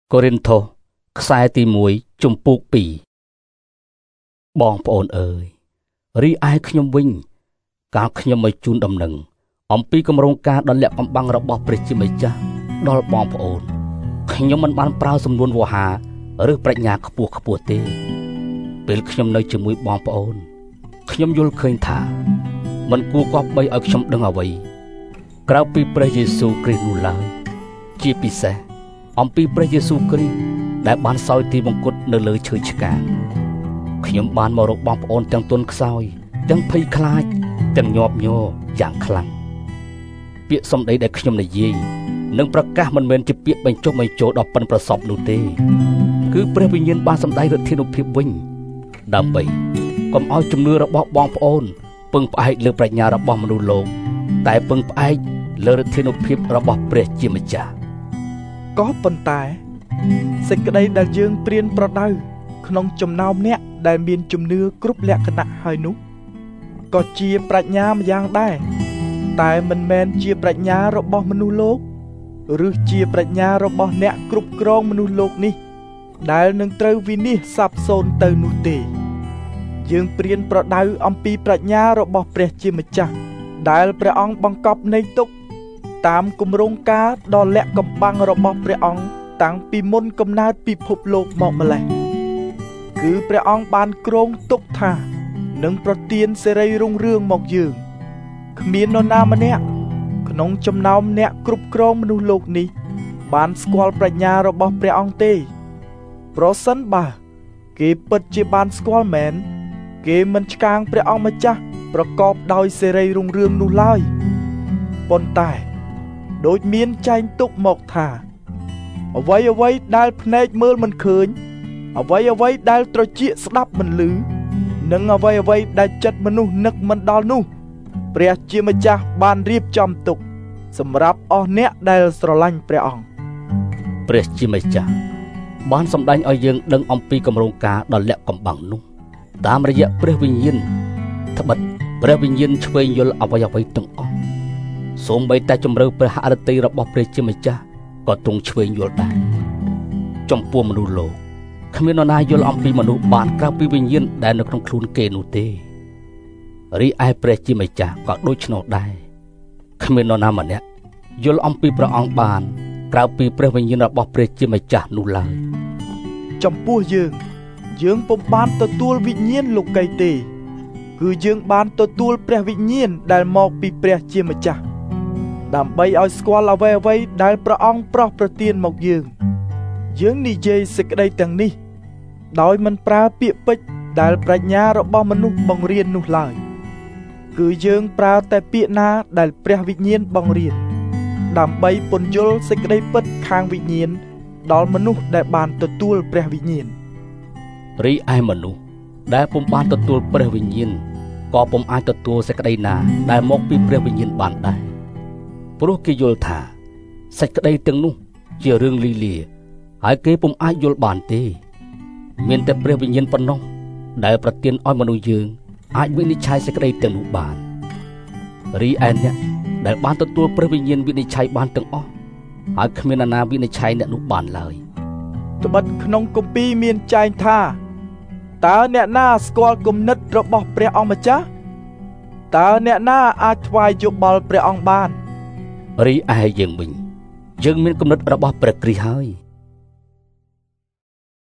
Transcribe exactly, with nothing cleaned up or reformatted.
Corinto ខ្សែទីមួយជំពូកពីរបងប្អូនអើយរីឯខ្ញុំវិញកាលខ្ញុំមកជូនដំណឹងអំពីគម្រោងការដ៏លាក់កំបាំងរបស់ព្រះជាម្ចាស់ដល់បងប្អូនខ្ញុំមិនបានប្រើសំនួនវោហារឬប្រាជ្ញាខ្ពស់ខ្ពស់ទេពេលខ្ញុំនៅជាមួយបងប្អូនខ្ញុំយល់ឃើញថាមិនគួរគប្បីឲ្យខ្ញុំដឹងអ្វីក្រៅពីព្រះយេស៊ូវគ្រីស្ទនោះឡើយជាពិសេសអំពីព្រះយេស៊ូវគ្រីស្ទដែលបានសោយទីបង្គត់នៅលើឈើឆ្កាងខ្ញុំបានមករកបងប្អូនទាំងទន់ខ្សោយទាំងភ័យខ្លាចទាំងញាប់ញ័រយ៉ាងខ្លាំងពាក្យសម្ដីដែលខ្ញុំនិយាយនិងប្រកាសមិនមែនជាពាក្យបញ្ចុះបញ្ចូលដល់ប៉ិនប្រសពនោះទេគឺព្រះវិញ្ញាណបានសម្ដែងឫទ្ធានុភាពវិញដើម្បីកុំឲ្យជំនឿរបស់បងប្អូនពឹងផ្អែកលើប្រាជ្ញារបស់មនុស្សលោកតែពឹងផ្អែកលើឫទ្ធានុភាពរបស់ព្រះជាម្ចាស់ក៏ប៉ុន្តែសេចក្តីដែលយើងព្រានប្រដៅក្នុងចំណោមអ្នកដែលមានជំនឿគ្រប់លក្ខណៈហើយនោះក៏ជាប្រាជ្ញាម្យ៉ាងដែរតែមិនមែនជាប្រាជ្ញារបស់មនុស្សលោកឬជាប្រាជ្ញារបស់អ្នកគ្រប់គ្រងមនុស្សលោកនេះដែលនឹងត្រូវវិនិច្ឆ័យសាបសូន្យទៅនោះទេយើងព្រានប្រដៅអំពីប្រាជ្ញារបស់ព្រះជាម្ចាស់ដែលព្រះអង្គបង្កប់នៃទុកតាមគម្រោងការដ៏លាក់កំបាំងរបស់ព្រះអង្គតាំងពីមុនកំណើតពិភពលោកមកម្ល៉េះគឺព្រះអង្គបានគ្រោងទុកថានឹងប្រទានសេរីរុងរឿងមកយើងគ្មាននរណាម្នាក់ក្នុងចំណោមអ្នកគ្រប់គ្រងមនុស្សលោកនេះបានស្គាល់ប្រាជ្ញារបស់ព្រះអង្គទេប្រសិនបើគេពិតជាបានស្គាល់មែនគេមិនឆ្កាងព្រះអង្គម្ចាស់ប្រកបដោយសេរីរុងរឿងនោះឡើយប៉ុន្តែដូចមានចែងទុកមកថាអ្វីអ្វីដែលភ្នែកមើលមិនឃើញអ្វីអ្វីដែលត្រចៀកស្ដាប់មិនឮនិងអ្វីអ្វីដែលចិត្តមនុស្សនឹកមិនដល់នោះព្រះជាម្ចាស់បានរៀបចំទុកសម្រាប់អស់អ្នកដែលស្រឡាញ់ព្រះអង្គព្រះជាម្ចាស់បានសម្ដែងឲ្យយើងដឹងអំពីគម្រោងការដ៏លាក់កំបាំងនោះតាមរយៈព្រះវិញ្ញាណត្បិតព្រះវិញ្ញាណឆ្វេងយល់អ្វីអ្វីទាំងអស់សូម្បីតែជំរឿព្រះហឫទ័យរបស់ព្រះជាម្ចាស់ក៏ទ្រង់ឆ្វេងយល់ដែរចំពោះមនុស្សលោកគ្មាននរណាយល់អំពីមនុស្សបានក្រៅពីវិញ្ញាណដែលនៅក្នុងខ្លួនគេនោះទេរីឯព្រះជាម្ចាស់ក៏ដូច្នោះដែរគ្មាននរណាម្នាក់យល់អំពីព្រះអង្គបានក្រៅពីព្រះវិញ្ញាណរបស់ព្រះជាម្ចាស់នោះឡើយចំពោះយើងយើងពុំបានទទួលវិញ្ញាណលោកីទេគឺយើងបានទទួលព្រះវិញ្ញាណដែលមកពីព្រះជាម្ចាស់ដើម្បីឲ្យស្គាល់អ្វីអ្វីដែលព្រះអង្គប្រោសប្រទានមកយើងយើងនិយាយសេចក្តីទាំងនេះដោយមិនប្រើពាក្យពេចន៍ដែលប្រាជ្ញារបស់មនុស្សបង្រៀននោះឡើយគឺយើងប្រើតែពាក្យណាដែលព្រះវិញ្ញាណបង្រៀនដើម្បីពន្យល់សេចក្តីពិតខាងវិញ្ញាណដល់មនុស្សដែលបានទទួលព្រះវិញ្ញាណរីឯមនុស្សដែលពុំបានទទួលព្រះវិញ្ញាណក៏ពុំអាចទទួលសេចក្តីណាដែលមកពីព្រះវិញ្ញាណបានដែរព្រោះគេយល់ថាសេចក្តីទាំងនោះជារឿងលីលាហើយគេពុំអាចយល់បានទេមានតែព្រះវិញ្ញាណប៉ុណ្ណោះដែលប្រទានឲ្យមនុស្សយើងអាចវិនិច្ឆ័យសេចក្តីទាំងនោះបានរីឯអ្នកដែលបានទទួលព្រះវិញ្ញាណវិនិច្ឆ័យបានទាំងអស់ហើយគ្មាននរណាវិនិច្ឆ័យអ្នកនោះបានឡើយត្បិតក្នុងគម្ពីរមានចែងថាតើអ្នកណាស្គាល់គំនិតរបស់ព្រះអង្គម្ចាស់តើអ្នកណាអាចថ្វាយយោបល់ព្រះអង្គបានរីឯយើងវិញយើងមានគំនិតរបស់ព្រះគ្រីស្ទហើយ